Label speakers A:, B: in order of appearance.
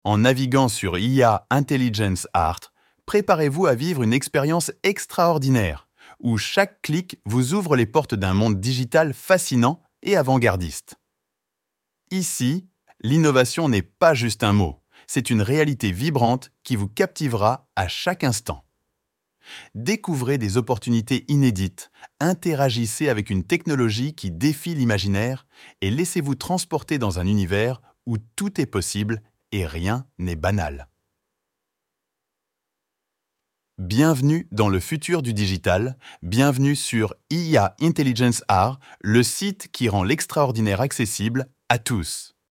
A: En naviguant sur IA Intelligence Art, préparez-vous à vivre une expérience extraordinaire, où chaque clic vous ouvre les portes d'un monde digital fascinant et avant-gardiste. Ici, l'innovation n'est pas juste un mot, c'est une réalité vibrante qui vous captivera à chaque instant. Découvrez des opportunités inédites, interagissez avec une technologie qui défie l'imaginaire et laissez-vous transporter dans un univers où tout est possible et rien n'est banal. Bienvenue dans le futur du digital, bienvenue sur IA Intelligence Art, le site qui rend l'extraordinaire accessible à tous.